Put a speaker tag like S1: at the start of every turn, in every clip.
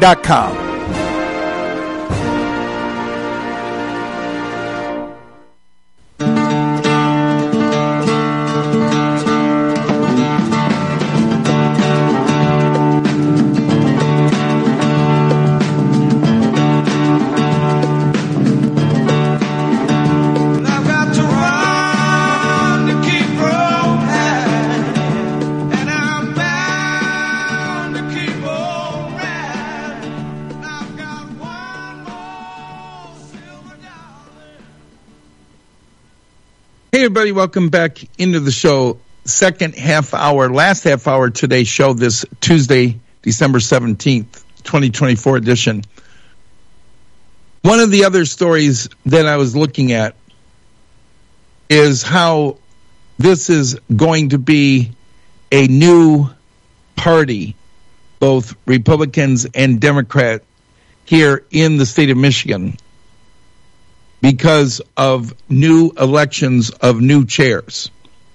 S1: MaximumFun.com.
S2: Hey, everybody, welcome back into the show. Second half hour, last half hour today's show, this Tuesday, December 17th, 2024 edition. One of the other stories that I was looking at is how this is going to be a new party, both Republicans and Democrat, here in the state of Michigan, because of new elections of new chairs.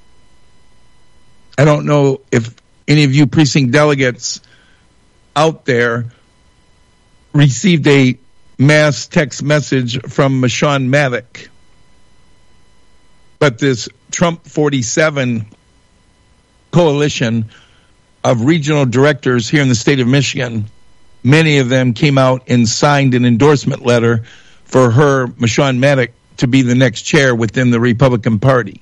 S2: I don't know if any of you precinct delegates out there received a mass text message from Michonne Maddock, but this Trump 47 coalition of regional directors here in the state of Michigan, many of them came out and signed an endorsement letter for her, Michonne Maddock, to be the next chair within the Republican Party.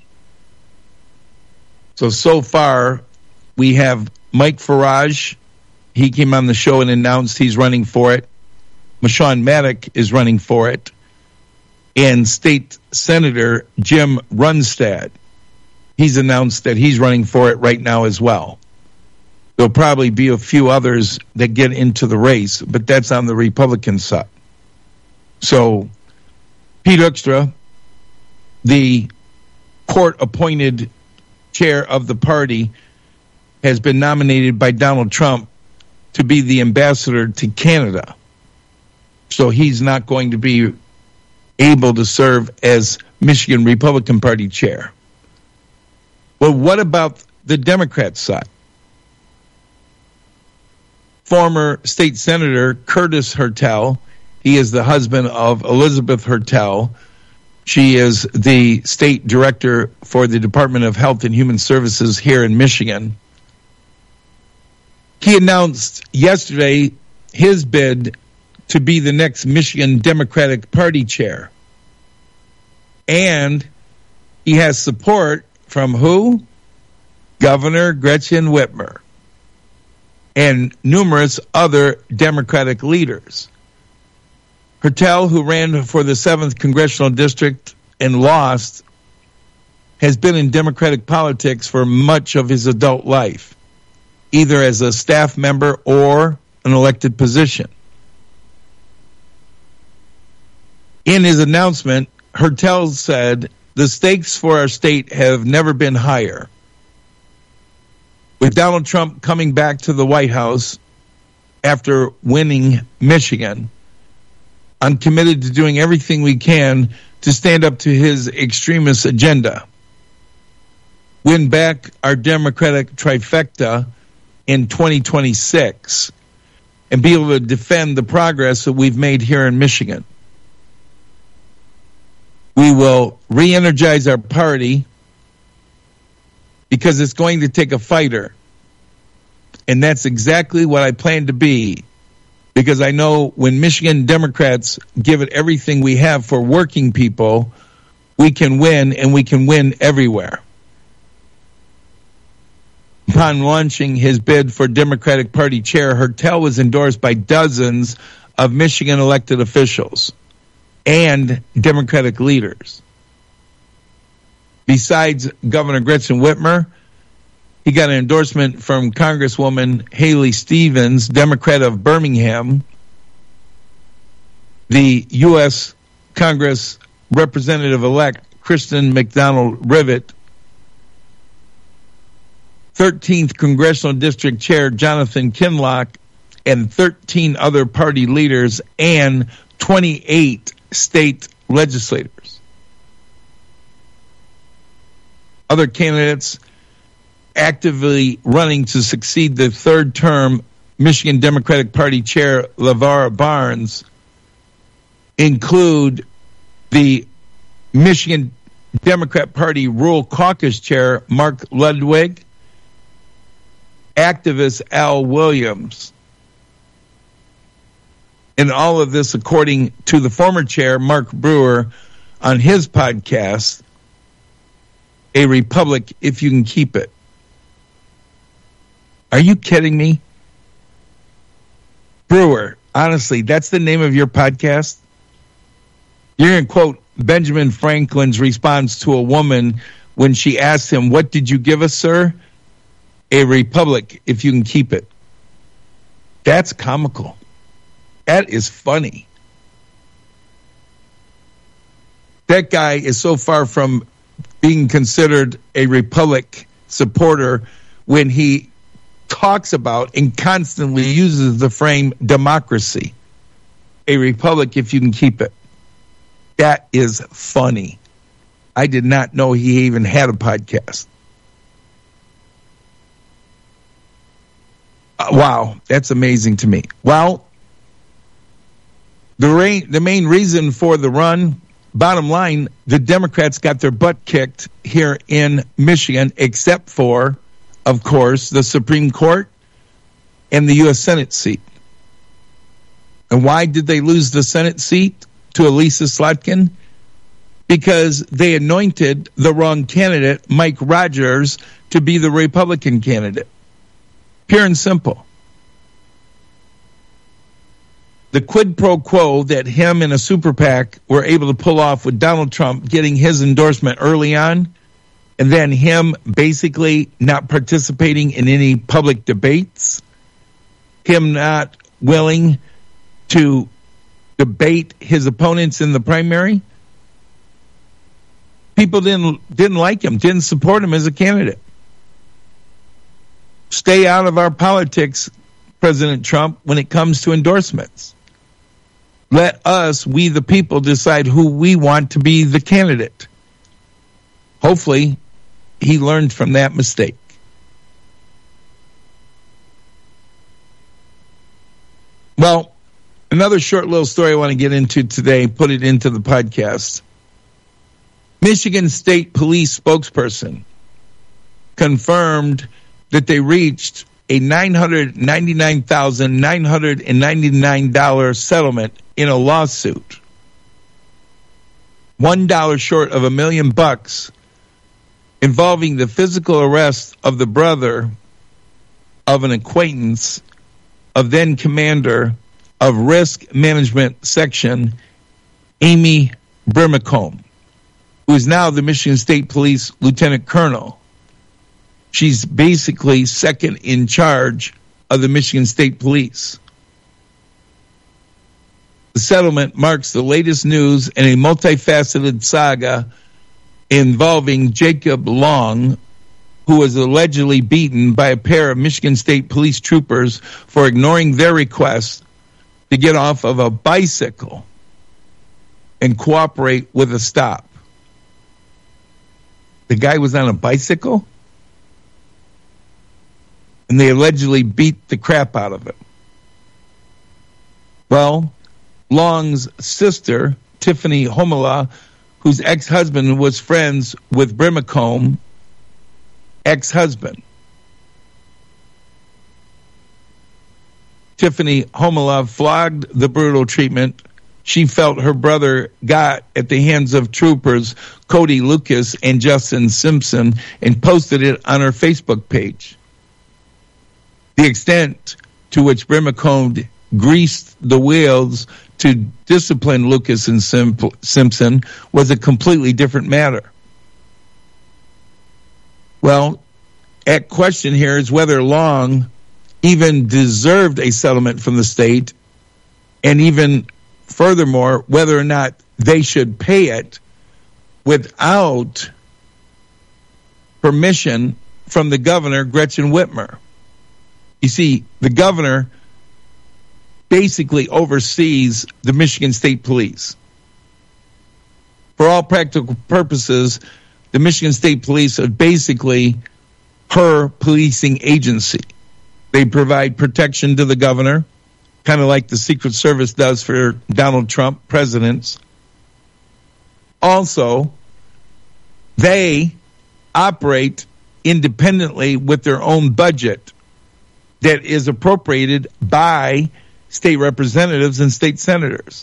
S2: So far, we have Mike Farage. He came on the show and announced he's running for it. Michonne Maddock is running for it. And State Senator Jim Runstad, he's announced that he's running for it right now as well. There'll probably be a few others that get into the race, but that's on the Republican side. So, Pete Hoekstra, the court-appointed chair of the party, has been nominated by Donald Trump to be the ambassador to Canada. So he's not going to be able to serve as Michigan Republican Party chair. Well, what about the Democrat side? Former state senator Curtis Hertel, he is the husband of Elizabeth Hertel. She is the state director for the Department of Health and Human Services here in Michigan. He announced yesterday his bid to be the next Michigan Democratic Party chair. And he has support from who? Governor Gretchen Whitmer and numerous other Democratic leaders. Hertel, who ran for the 7th Congressional District and lost, has been in Democratic politics for much of his adult life, either as a staff member or an elected position. In his announcement, Hertel said, "The stakes for our state have never been higher. With Donald Trump coming back to the White House after winning Michigan, I'm committed to doing everything we can to stand up to his extremist agenda, win back our Democratic trifecta in 2026, and be able to defend the progress that we've made here in Michigan. We will re-energize our party because it's going to take a fighter. And that's exactly what I plan to be, because I know when Michigan Democrats give it everything we have for working people, we can win, and we can win everywhere." Upon launching his bid for Democratic Party chair, Hertel was endorsed by dozens of Michigan elected officials and Democratic leaders. Besides Governor Gretchen Whitmer, he got an endorsement from Congresswoman Haley Stevens, Democrat of Birmingham, the U.S. Congress Representative-elect Kristen McDonald-Rivet, 13th Congressional District Chair Jonathan Kinloch, and 13 other party leaders and 28 state legislators. Other candidates actively running to succeed the third term Michigan Democratic Party Chair LeVar Barnes include the Michigan Democrat Party Rural Caucus Chair Mark Ludwig, activist Al Williams. And all of this according to the former chair, Mark Brewer, on his podcast, A Republic If You Can Keep It. Are you kidding me? Brewer, honestly, that's the name of your podcast? You're going to quote Benjamin Franklin's response to a woman when she asked him, "What did you give us, sir?" A republic, if you can keep it. That's comical. That is funny. That guy is so far from being considered a republic supporter when he talks about and constantly uses the frame democracy. A republic, if you can keep it. That is funny. I did not know he even had a podcast. Wow, that's amazing to me. Well, the main reason for the run, bottom line, the Democrats got their butt kicked here in Michigan, except for, of course, the Supreme Court and the U.S. Senate seat. And why did they lose the Senate seat to Elisa Slotkin? Because they anointed the wrong candidate, Mike Rogers, to be the Republican candidate. Pure and simple. The quid pro quo that him and a super PAC were able to pull off with Donald Trump getting his endorsement early on, and then him basically not participating in any public debates, him not willing to debate his opponents in the primary. People didn't like him, didn't support him as a candidate. Stay out of our politics, President Trump, when it comes to endorsements. Let us, we the people, decide who we want to be the candidate. Hopefully, he learned from that mistake. Well, another short little story I want to get into today, put it into the podcast. Michigan State Police spokesperson confirmed that they reached a $999,999 settlement in a lawsuit. $1 short of $1 million involving the physical arrest of the brother of an acquaintance of then commander of Risk Management Section, Amy Brimacombe, who is now the Michigan State Police Lieutenant Colonel. She's basically second in charge of the Michigan State Police. The settlement marks the latest news in a multifaceted saga involving Jacob Long, who was allegedly beaten by a pair of Michigan State Police troopers for ignoring their request to get off of a bicycle and cooperate with a stop. The guy was on a bicycle? And they allegedly beat the crap out of him. Well, Long's sister, Tiffany Homela, whose ex-husband was friends with Brimacombe, ex-husband. Tiffany Homela flogged the brutal treatment she felt her brother got at the hands of troopers Cody Lucas and Justin Simpson and posted it on her Facebook page. The extent to which Brimacombe greased the wheels to discipline Lucas and Simpson was a completely different matter. Well, at question here is whether Long even deserved a settlement from the state, and even furthermore, whether or not they should pay it without permission from the governor, Gretchen Whitmer. You see, the governor basically oversees the Michigan State Police. For all practical purposes, the Michigan State Police are basically her policing agency. They provide protection to the governor, kind of like the Secret Service does for Donald Trump, presidents. Also, they operate independently with their own budget that is appropriated by state representatives and state senators.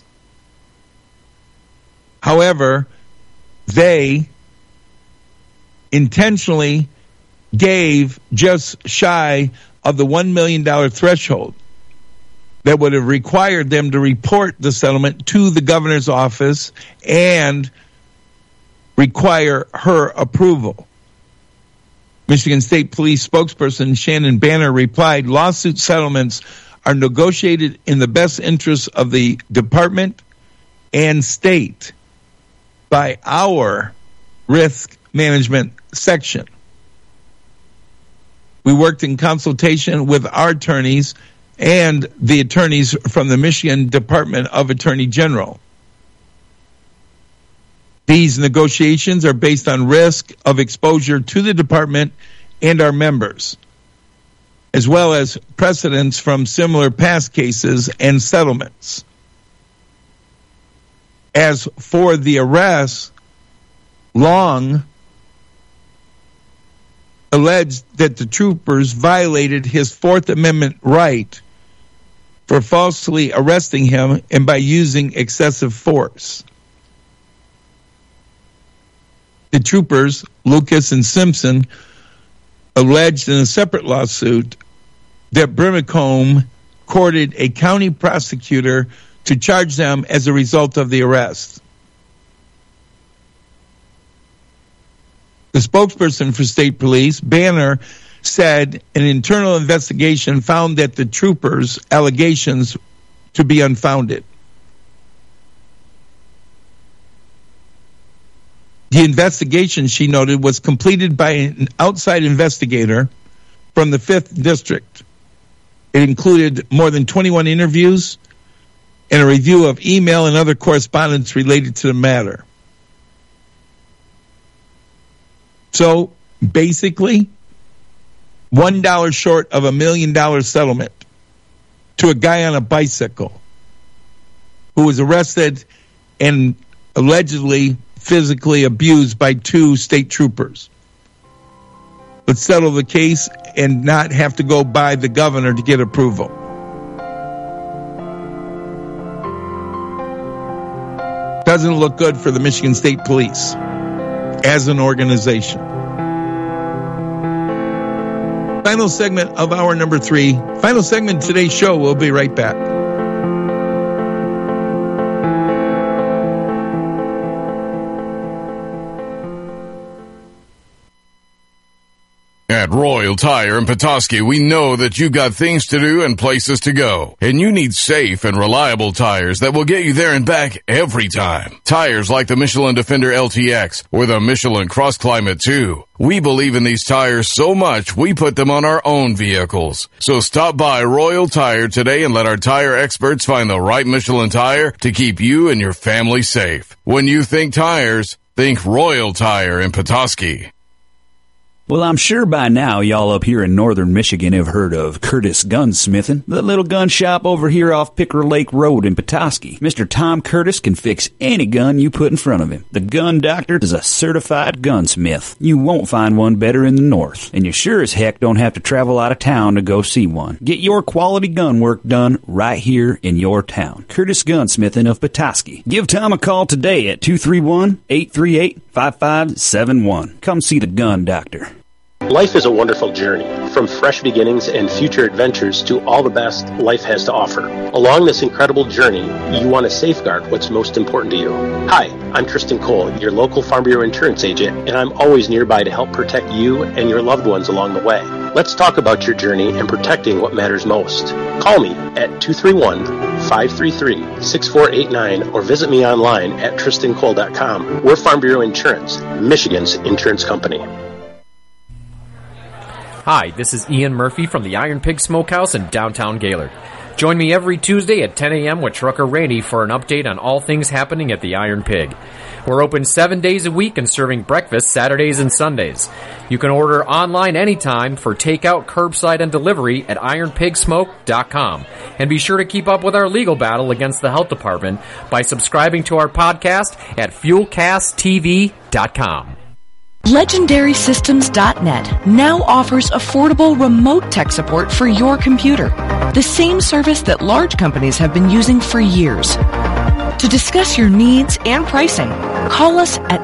S2: However, they intentionally gave just shy of the $1 million threshold that would have required them to report the settlement to the governor's office and require her approval. Michigan State Police spokesperson Shannon Banner replied, lawsuit settlements are negotiated in the best interests of the department and state by our risk management section. We worked in consultation with our attorneys and the attorneys from the Michigan Department of Attorney General. These negotiations are based on risk of exposure to the department and our members, as well as precedents from similar past cases and settlements. As for the arrest, Long alleged that the troopers violated his Fourth Amendment right for falsely arresting him and by using excessive force. The troopers, Lucas and Simpson, alleged in a separate lawsuit that Brimacombe courted a county prosecutor to charge them as a result of the arrest. The spokesperson for state police, Banner, said an internal investigation found that the troopers' allegations to be unfounded. The investigation, she noted, was completed by an outside investigator from the 5th District. It included more than 21 interviews and a review of email and other correspondence related to the matter. So, basically, $1 short of $1 million settlement to a guy on a bicycle who was arrested and allegedly physically abused by 2 state troopers. Let's settle the case and not have to go by the governor to get approval. Doesn't look good for the Michigan State Police as an organization. Final segment of hour number 3. Final segment of today's show. We'll be right back.
S1: At Royal Tire in Petoskey, we know that you've got things to do and places to go, and you need safe and reliable tires that will get you there and back every time. Tires like the Michelin Defender LTX or the Michelin Cross Climate 2. We believe in these tires so much, we put them on our own vehicles. So stop by Royal Tire today and let our tire experts find the right Michelin tire to keep you and your family safe. When you think tires, think Royal Tire in Petoskey.
S3: Well, I'm sure by now y'all up here in northern Michigan have heard of Curtis Gunsmithing, the little gun shop over here off Picker Lake Road in Petoskey. Mr. Tom Curtis can fix any gun you put in front of him. The Gun Doctor is a certified gunsmith. You won't find one better in the north, and you sure as heck don't have to travel out of town to go see one. Get your quality gun work done right here in your town. Curtis Gunsmithing of Petoskey. Give Tom a call today at 231-838-5571. Come see the Gun Doctor.
S4: Life is a wonderful journey, from fresh beginnings and future adventures to all the best life has to offer. Along this incredible journey, you want to safeguard what's most important to you. Hi, I'm Tristan Cole, your local Farm Bureau insurance agent, and I'm always nearby to help protect you and your loved ones along the way. Let's talk about your journey and protecting what matters most. Call me at 231-533-6489 or visit me online at tristancole.com. We're Farm Bureau Insurance, Michigan's insurance company.
S5: Hi, this is Ian Murphy from the Iron Pig Smokehouse in downtown Gaylord. Join me every Tuesday at 10 a.m. with Trucker Randy for an update on all things happening at the Iron Pig. We're open 7 days a week and serving breakfast Saturdays and Sundays. You can order online anytime for takeout, curbside, and delivery at ironpigsmoke.com. And be sure to keep up with our legal battle against the health department by subscribing to our podcast at fuelcasttv.com.
S6: LegendarySystems.net now offers affordable remote tech support for your computer, the same service that large companies have been using for years. To discuss your needs and pricing, call us at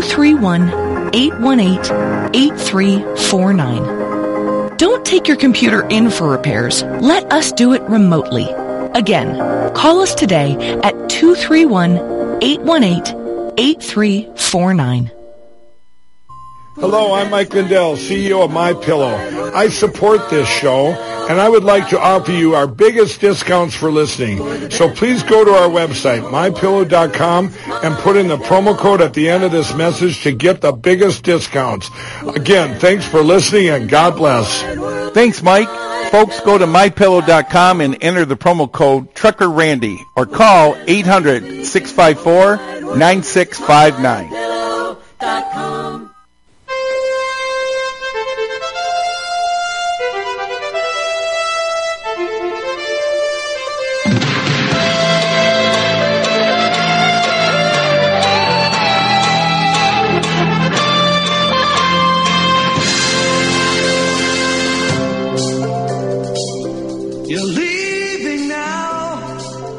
S6: 231-818-8349. Don't take your computer in for repairs. Let us do it remotely. Again, call us today at 231-818-8349.
S7: Hello, I'm Mike Lindell, CEO of MyPillow. I support this show, and I would like to offer you our biggest discounts for listening. So please go to our website, MyPillow.com, and put in the promo code at the end of this message to get the biggest discounts. Again, thanks for listening, and God bless.
S2: Thanks, Mike. Folks, go to MyPillow.com and enter the promo code Trucker Randy or call 800-654-9659.
S8: You're leaving now.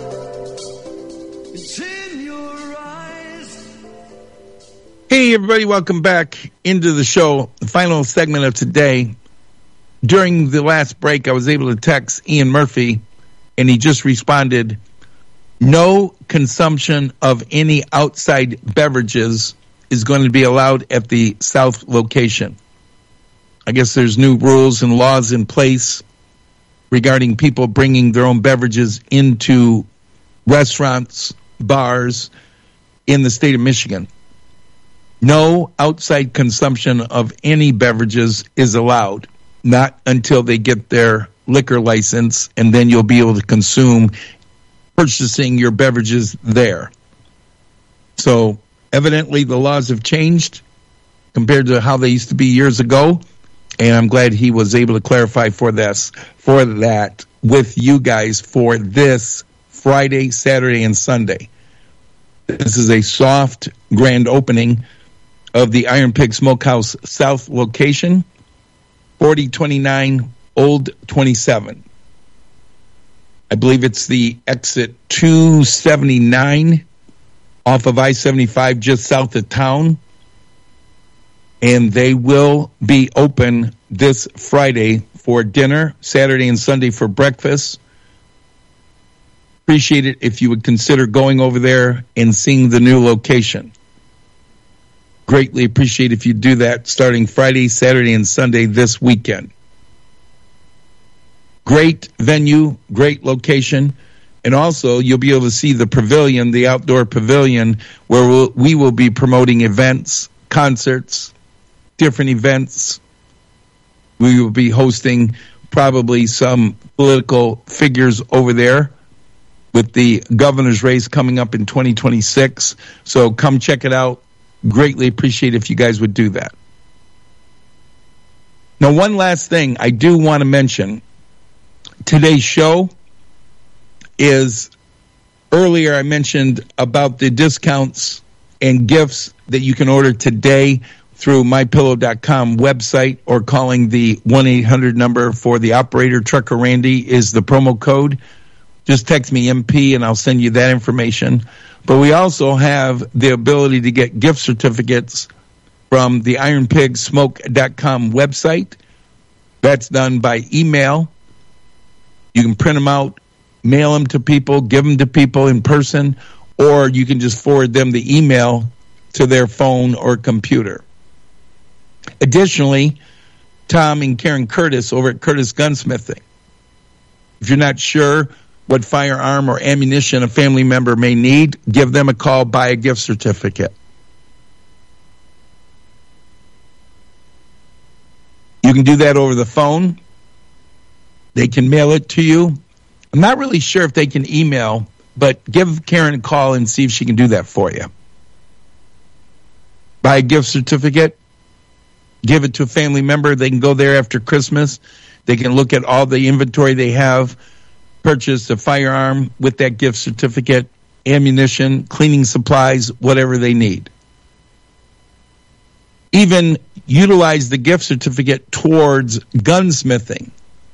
S8: It's in your eyes.
S2: Hey, everybody, welcome back into the show, the final segment of today. During the last break, I was able to text Ian Murphy, and he just responded, no consumption of any outside beverages is going to be allowed at the South location. I guess there's new rules and laws in place regarding people bringing their own beverages into restaurants, bars in the state of Michigan. No outside consumption of any beverages is allowed, not until they get their liquor license, and then you'll be able to consume purchasing your beverages there. So evidently the laws have changed compared to how they used to be years ago. And I'm glad he was able to clarify for that with you guys for this Friday, Saturday, and Sunday. This is a soft grand opening of the Iron Pig Smokehouse South location, 4029 Old 27. I believe it's the exit 279 off of I-75 just south of town. And they will be open this Friday for dinner, Saturday and Sunday for breakfast. Appreciate it if you would consider going over there and seeing the new location. Greatly appreciate if you do that starting Friday, Saturday, and Sunday this weekend. Great venue, great location. And also, you'll be able to see the pavilion, the outdoor pavilion, where we will be promoting events, concerts, different events. We will be hosting probably some political figures over there with the governor's race coming up in 2026. So come check it out. Greatly appreciate if you guys would do that. Now, one last thing I do want to mention. Today's show is, earlier I mentioned about the discounts and gifts that you can order today through MyPillow.com website or calling the 1-800 number for the operator. Trucker Randy is the promo code. Just text me MP and I'll send you that information. But we also have the ability to get gift certificates from the IronPigSmoke.com website. That's done by email. You can print them out, mail them to people, give them to people in person, or you can just forward them the email to their phone or computer. Additionally, Tom and Karen Curtis over at Curtis Gunsmithing. If you're not sure what firearm or ammunition a family member may need, give them a call, buy a gift certificate. You can do that over the phone. They can mail it to you, I'm not really sure if they can email, but give Karen a call and see if she can do that for you. Buy a gift certificate, give it to a family member. They can go there after Christmas. They can look at all the inventory they have, purchase a firearm with that gift certificate, ammunition, cleaning supplies, whatever they need. Even utilize the gift certificate towards gunsmithing.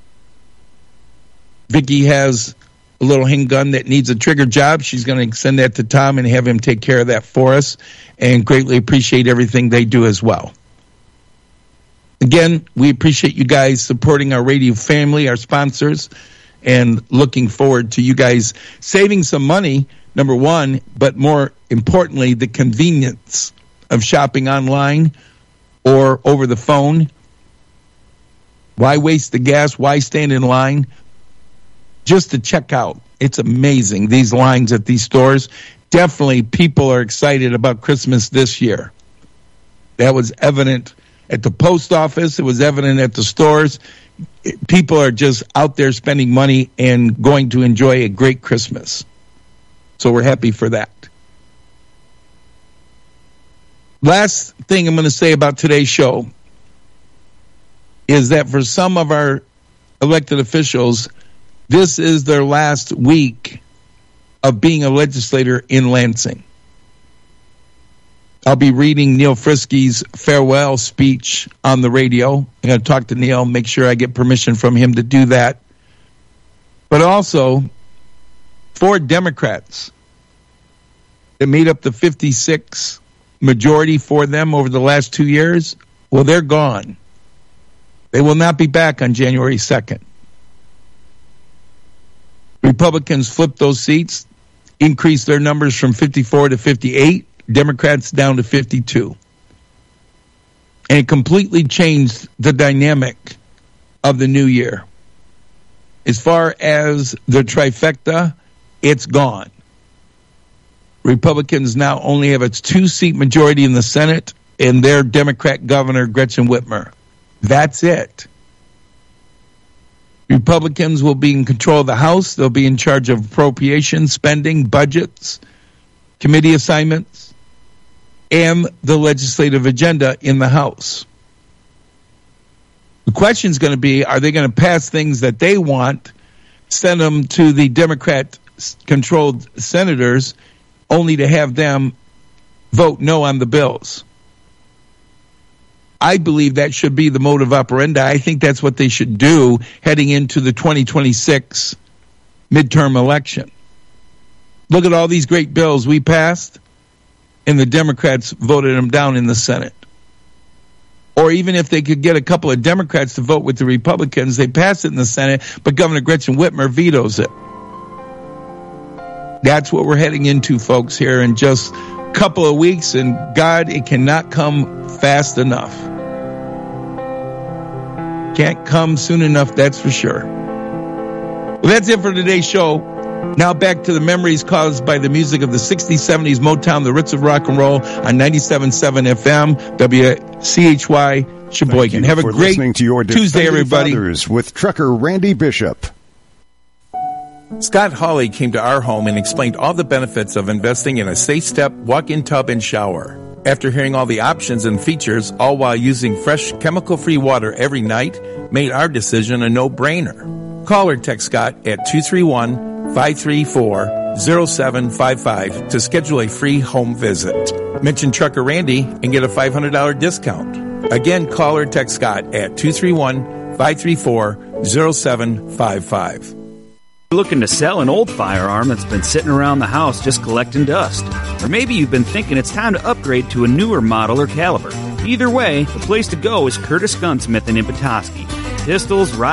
S2: Vicki has a little handgun that needs a trigger job. She's going to send that to Tom and have him take care of that for us, and greatly appreciate everything they do as well. Again, we appreciate you guys supporting our radio family, our sponsors, and looking forward to you guys saving some money, number one, but more importantly, the convenience of shopping online or over the phone. Why waste the gas? Why stand in line? Just to check out. It's amazing, these lines at these stores. Definitely people are excited about Christmas this year. That was evident at the post office. It was evident at the stores. People are just out there spending money and going to enjoy a great Christmas. So we're happy for that. Last thing I'm going to say about today's show is that for some of our elected officials, this is their last week of being a legislator in Lansing. I'll be reading Neil Friske's farewell speech on the radio. I'm going to talk to Neil, make sure I get permission from him to do that. But also, 4 Democrats that made up the 56 majority for them over the last 2 years, well, they're gone. They will not be back on January 2nd. Republicans flipped those seats, increased their numbers from 54 to 58. Democrats down to 52. And it completely changed the dynamic of the new year. As far as the trifecta, it's gone. Republicans now only have a 2-seat majority in the Senate and their Democrat governor, Gretchen Whitmer. That's it. Republicans will be in control of the House. They'll be in charge of appropriations, spending, budgets, committee assignments, and the legislative agenda in the House. The question is going to be, are they going to pass things that they want, send them to the Democrat-controlled senators, only to have them vote no on the bills? I believe that should be the modus operandi. I think that's what they should do heading into the 2026 midterm election. Look at all these great bills we passed, and the Democrats voted them down in the Senate. Or even if they could get a couple of Democrats to vote with the Republicans, they pass it in the Senate, but Governor Gretchen Whitmer vetoes it. That's what we're heading into, folks, here in just a couple of weeks, and God, it cannot come fast enough. Can't come soon enough, that's for sure. Well, that's it for today's show. Now back to the memories caused by the music of the 60s, 70s, Motown, the roots of rock and roll on 97.7 FM, WCHY, Sheboygan. Have a great Tuesday, everybody.
S9: With trucker Randy Bishop.
S2: Scott Hawley came to our home and explained all the benefits of investing in a safe step, walk-in tub, and shower. After hearing all the options and features, all while using fresh, chemical-free water every night, made our decision a no-brainer. Call or text Scott at 231-534-0755 to schedule a free home visit. Mention Trucker Randy and get a $500 discount. Again, call or text Scott at 231-534-0755.
S3: Looking to sell an old firearm that's been sitting around the house just collecting dust. Or maybe you've been thinking it's time to upgrade to a newer model or caliber. Either way, the place to go is Curtis Gunsmithing in Petoskey. Pistols,